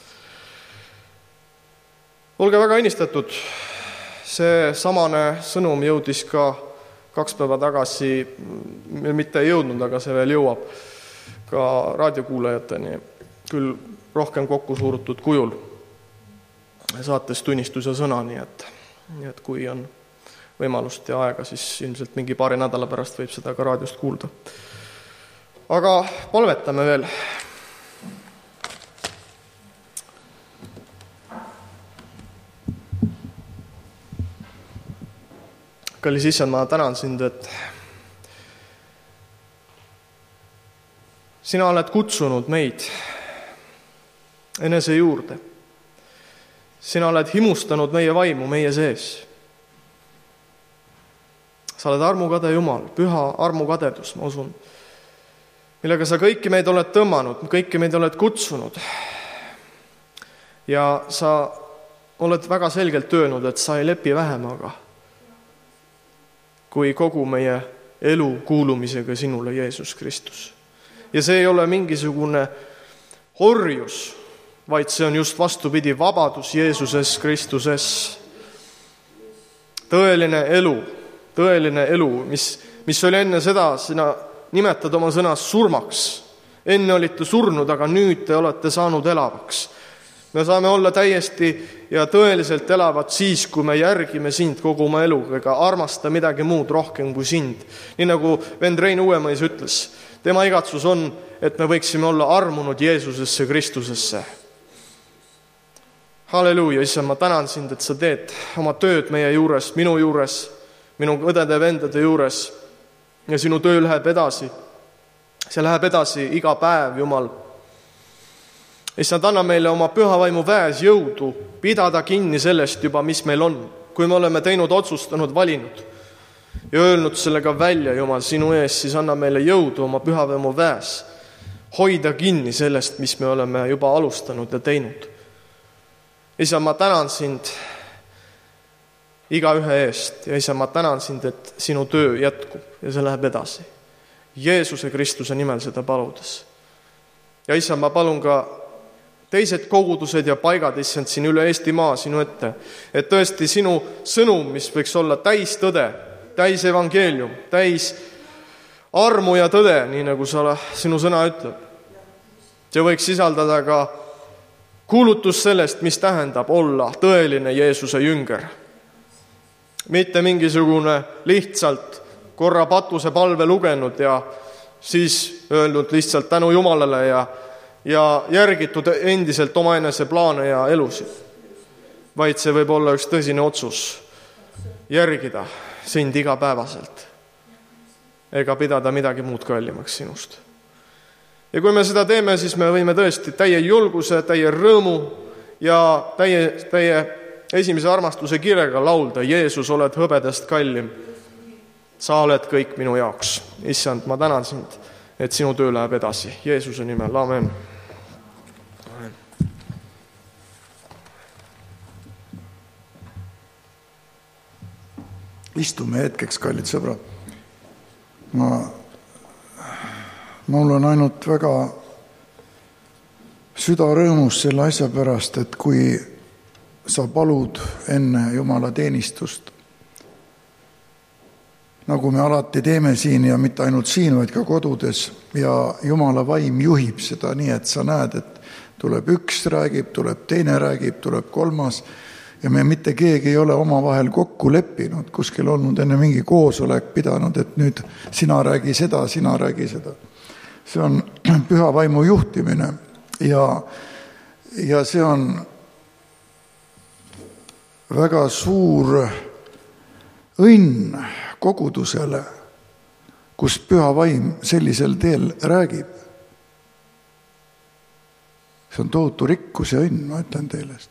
Olge väga õnnistatud, see samane sõnum jõudis ka kaks päeva tagasi, mitte ei jõudnud, aga see veel jõuab ka raadiokuulajateni, küll rohkem kokku suurutud kujul, saates tunnistuse sõna, nii et, nii et kui on võimalust ja aega, siis ilmselt mingi paari nädala pärast võib seda ka raadiost kuulda. Aga palvetame veel. Kallis Issand, ma tänan sind, et sina oled kutsunud meid enese juurde. Sina oled himustanud meie vaimu meie sees. Sa oled armukade Jumal, püha armukadedus, ma usun, millega sa kõiki meid oled tõmmanud, kõiki meid oled kutsunud. Ja sa oled väga selgelt öelnud, et sa ei lepi vähemaga kui kogu meie elu kuulumisega sinule, Jeesus Kristus. Ja see ei ole mingisugune orjus, vaid see on just vastupidi vabadus Jeesuses Kristuses. Tõeline elu, tõeline elu, mis, mis oli enne seda, sina nimetad oma sõnas surmaks. Enne olite surnud, aga nüüd te olete saanud elavaks. Me saame olla täiesti ja tõeliselt elavad siis, kui me järgime sind kogu oma eluga, ega armasta midagi muud rohkem kui sind. Nii nagu vend Rein Uuemõis ütles, tema igatsus on, et me võiksime olla armunud Jeesusesse Kristusesse. Halleluuja, Issand, ma tänan sind, et sa teed oma tööd meie juures, minu juures, minu õdede vendade juures ja sinu töö läheb edasi. See läheb edasi iga päev, Jumal. Issand, anna meile oma püha vaimu väes jõudu pidada kinni sellest juba, mis meil on. Kui me oleme teinud, otsustanud, valinud ja öelnud sellega välja, Jumal, sinu ees, siis anna meile jõudu oma püha vaimu väes hoida kinni sellest, mis me oleme juba alustanud ja teinud. Issand, ma tänan sind iga ühe eest ja Issand, ma tänan sind, et sinu töö jätkub ja see läheb edasi. Jeesuse Kristuse nimel seda paludes. Ja Issand, ma palun ka teised kogudused ja paigad, Issand, siin üle Eestimaa sinu ette, et tõesti sinu sõnum, mis võiks olla täis tõde, täis evangeelium, täis armu ja tõde, nii nagu sa, sinu sõna ütleb. See võiks sisaldada ka kuulutus sellest, mis tähendab olla tõeline Jeesuse jünger. Mitte mingisugune lihtsalt korra patuse palve lugenud ja siis öelnud lihtsalt tänu Jumalale ja ja järgitud endiselt oma enese plaane ja elusid, vaid see võib olla üks tõsine otsus järgida sind igapäevaselt ega pidada midagi muud kallimaks sinust. Ja kui me seda teeme, siis me võime tõesti täie julguse, täie rõõmu ja täie, täie esimese armastuse kirega laulda: Jeesus, oled hõbedast kallim, sa oled kõik minu jaoks. Issand, ma tänan sind, et sinu töö läheb edasi. Jeesuse nimel, amen. Istume hetkeks, kallid sõbrad. Ma, mul on ainult väga süda rõõmus selle asja pärast, et kui sa palud enne Jumala teenistust, nagu me alati teeme siin ja mitte ainult siin, vaid ka kodudes, ja Jumala vaim juhib seda nii, et sa näed, et tuleb üks räägib, tuleb teine räägib, tuleb kolmas, ja me mitte keegi ei ole oma vahel kokku leppinud, kuskil olnud enne mingi koosolek pidanud, et nüüd sina räägi seda, sina räägi seda. See on püha vaimu juhtimine ja, ja see on väga suur õnn kogudusele, kus püha vaim sellisel teel räägib. See on tohutu rikkus ja õnn, ma ütlen teilest.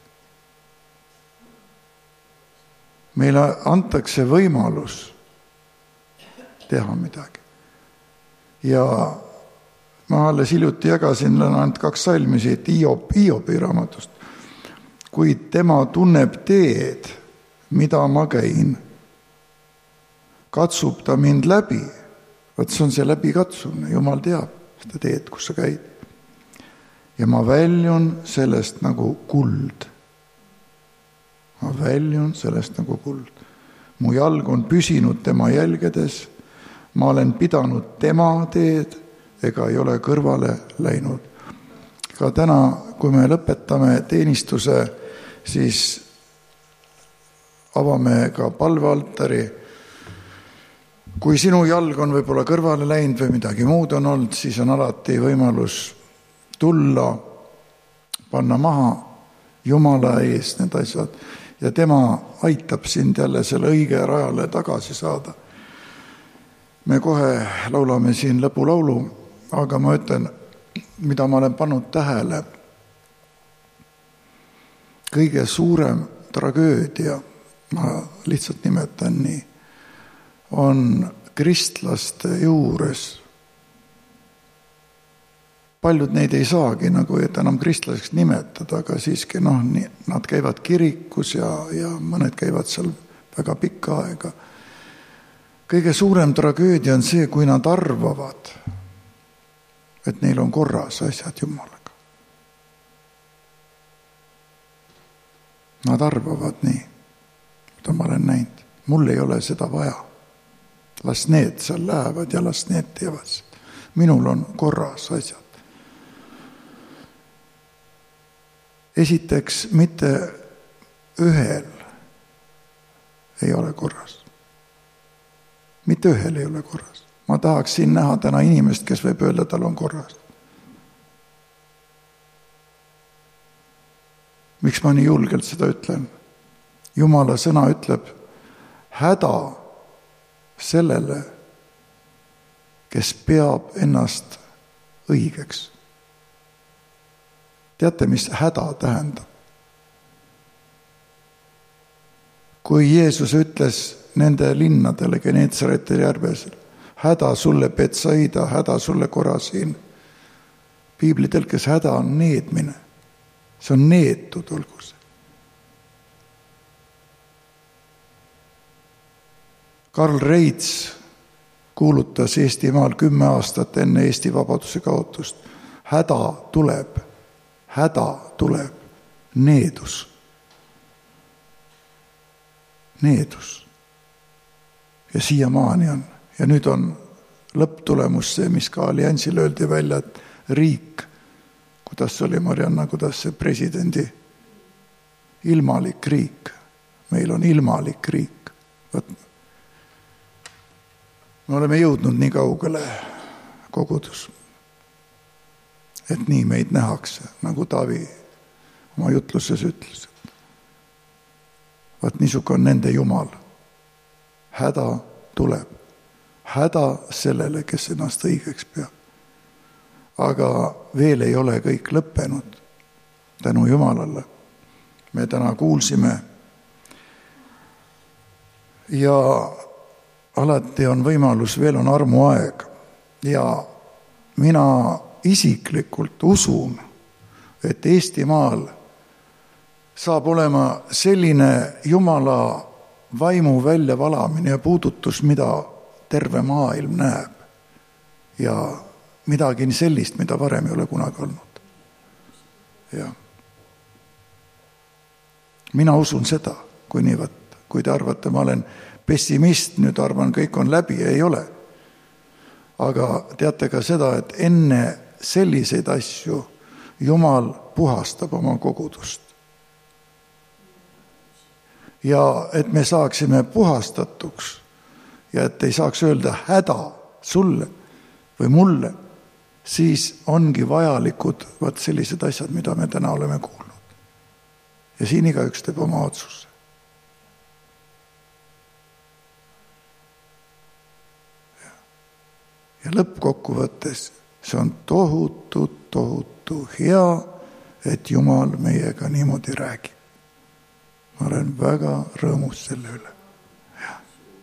Meile antakse võimalus teha midagi. Ja ma alles hiljuti jagasin ainult kaks salmi siit Hiobi raamatust. Kuid tema tunneb teed, mida ma käin. Katsub ta mind läbi, Vaat see on see läbikatsumine, Jumal teab seda teed, kus sa käid. Ja ma väljun sellest nagu kuld. Ma väljun sellest nagu kuld. Mu jalg on püsinud tema jälgedes, ma olen pidanud tema teed ega ei ole kõrvale läinud. Ka täna, kui me lõpetame teenistuse, siis avame ka palvealtari. Kui sinu jalg on võib-olla kõrvale läinud või midagi muud on olnud, siis on alati võimalus tulla, panna maha Jumala ees need asjad ja tema aitab sind jälle selle õige rajale tagasi saada. Me kohe laulame siin lõpulaulu, aga ma ütlen, mida ma olen pannud tähele. Kõige suurem tragöödia, ma lihtsalt nimetan nii, on kristlaste juures. Paljud neid ei saagi nagu et enam kristlaseks nimetada, aga siiski noh, nad käivad kirikus ja, ja mõned käivad seal väga pikka aega. Kõige suurem tragöödia on see, kui nad arvavad, et neil on korras asjad Jumalaga. Nad arvavad nii, mida ma olen näinud. Mul ei ole seda vaja. Las need seal lähevad ja las need teevad. Minul on korras asjad. Esiteks, mitte ühel ei ole korras. Mitte ühel ei ole korras. Ma tahaks siin näha täna inimest, kes võib öelda, tal on korras. Miks ma nii julgelt seda ütlen? Jumala sõna ütleb, häda sellele, kes peab ennast õigeks. Teate, mis häda tähendab? Kui Jeesus ütles nende linnadele Geneetsareti järves, häda sulle Betsaida, häda sulle Korasiin. Piibli tõlkes häda on needmine. See on neetud, olgu see. Karl Reits kuulutas Eestimaal kümme aastat enne Eesti vabaduse kaotust. Häda tuleb, häda tuleb, needus. Needus. Ja siiamaani on. Ja nüüd on lõpptulemus see, mis ka alliansil öeldi välja, et riik, kuidas oli Marianna, kuidas see presidendi ilmalik riik. Meil on ilmalik riik. Võt, me oleme jõudnud nii kaugele kogudus, et nii meid nähakse, nagu Taavi oma jutluses ütles. Vaat niisuke on nende Jumal. Häda tuleb. Häda sellele, kes ennast õigeks peab. Aga veel ei ole kõik lõppenud. Tänu Jumalale. Me täna kuulsime ja alati on võimalus, veel on armuaeg. Ja mina isiklikult usun, et Eestimaal saab olema selline Jumala vaimu väljavalamine ja puudutus, mida terve maailm näeb. Ja midagi sellist, mida varem ei ole kunagi olnud. Ja. Mina usun seda, kui nii võtta. Kui te arvate, ma olen pessimist, nüüd arvan, kõik on läbi, ei ole. Aga teate ka seda, et enne selliseid asju Jumal puhastab oma kogudust. Ja et me saaksime puhastatuks ja et ei saaks öelda häda sulle või mulle, siis ongi vajalikud vaat sellised asjad, mida me täna oleme kuulnud. Ja siin igaüks teeb oma otsuse. Ja lõppkokkuvõttes see on tohutu, tohutu hea, et Jumal meiega niimoodi räägib. Ma olen väga rõõmus selle üle. Ja,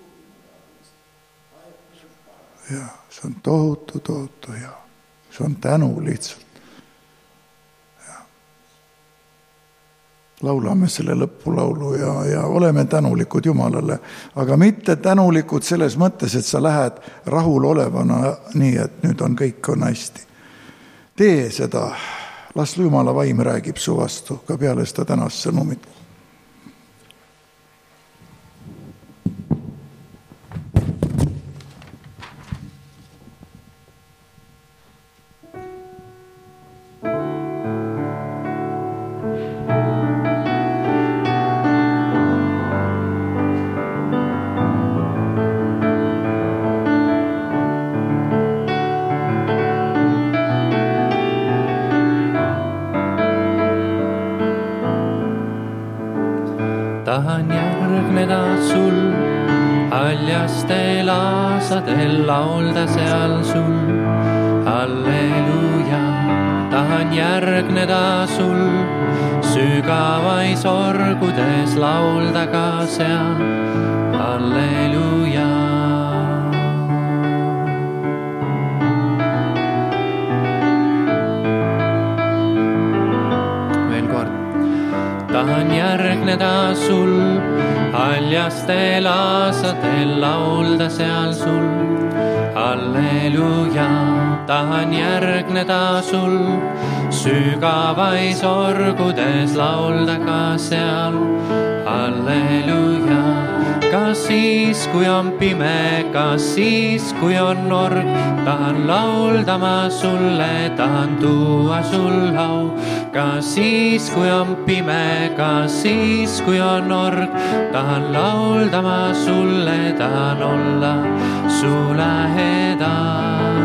ja see on tohutu, tohutu hea. See on tänu lihtsalt. Ja. laulame selle lõpulaulu ja, ja oleme tänulikud Jumalale, aga mitte tänulikud selles mõttes, et sa lähed rahul olevana nii, et nüüd on kõik on hästi. Tee seda, las Jumala vaim räägib su vastu ka peale seda tänast sõnumit. Tahan järgneda sul, haljastel aasadel laulda seal sul. Halleluja, tahan järgneda sul, sügavais orgudes laulda ka seal. Halleluja. Tahan järgneda sul, haljastel aasadel laulda seal sul. Halleluja, tahan järgneda sul, sügavais orgudes laulda ka seal. Halleluja, ka siis, kui on pime, ka siis, kui on org, tahan laulda ma sulle, tahan tuua sul au. Ka siis, kui on pime, ka siis, kui on org, tahan laulda ma sulle, tahan olla su lähedal.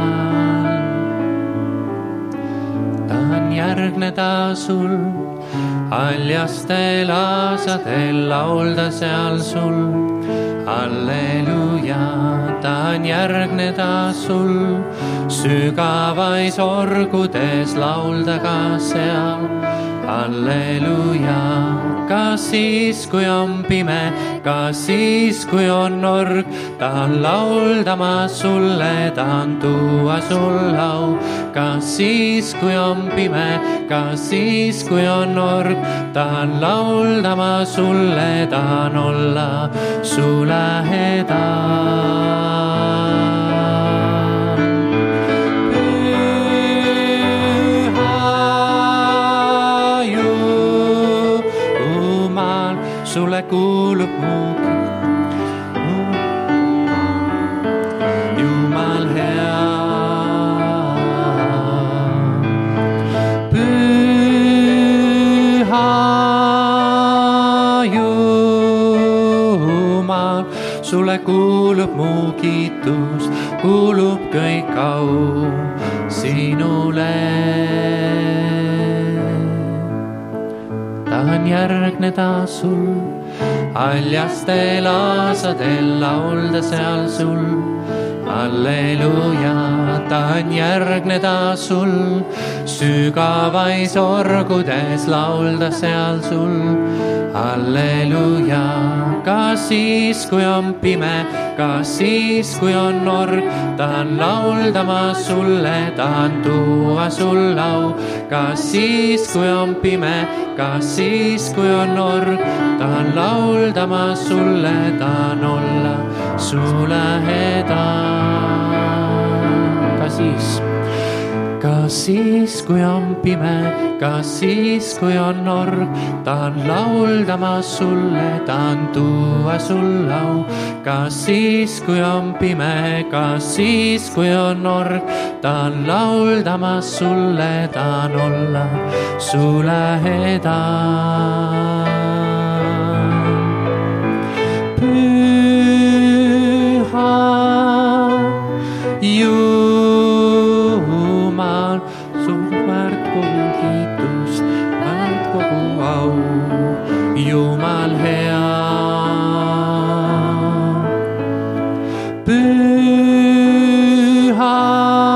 Tahan järgneda sul, haljastel aasadel laulda seal sul. Halleluja, tahan järgneda sul, sügavais orgudes laulda ka seal. Halleluja, ka siis, kui on pime, ka siis, kui on org, tahan laulda ma sulle, tahan tuua sul au. Ka siis, kui on pime, ka siis, kui on org, tahan laulda ma sulle, tahan olla su lähedal. Sulle kuulub muugi, Jumal hea. Püha Jumal, sulle kuulub mu kiitus, kuulub kõik au sinule. Tahan järgneda sul, haljastel aasadel laulda seal sul. Halleluja, tahan järgneda sul, sügavais orgudes laulda seal sul. Halleluja, ka siis, kui on pime, ka siis, kui on org, tahan laulda ma sulle, tahan tuua sul au. Ka siis, kui on pime, ka siis, kui on org, tahan laulda ma sulle, tahan olla su lähedal. Ka siis, ka siis, kui on pime, ka siis, kui on org, tahan laulda ma sulle, tahan tuua sul au. Ka siis, kui on pime, ka siis, kui on org, tahan laulda ma sulle, tahan olla su lähedal. Püha Jumal, sul väärt kogu kiitust, väärt kogu au, Jumal hea. Püha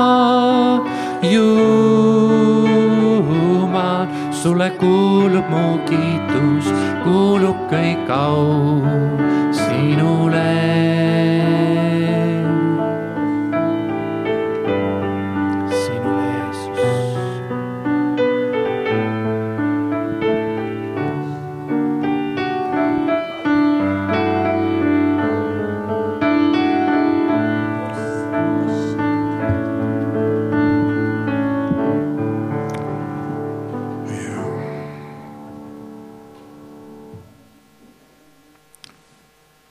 Jumal, sulle kuulub mu kiitus, kuulub kõik au sinule. Sinule, Jeesus.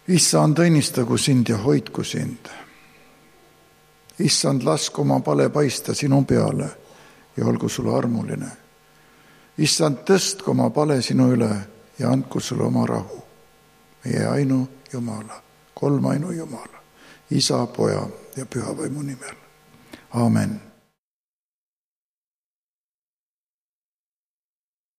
issand, õnnistagu sind ja hoidku sind. Issand, lasku oma pale paista sinu peale ja olgu sulle armuline. Issand, tõstku oma pale sinu üle ja andku sulle oma rahu. Meie ainu Jumala, kolm ainu Jumala, Isa, Poja ja Püha Vaimu nimel. Aamen.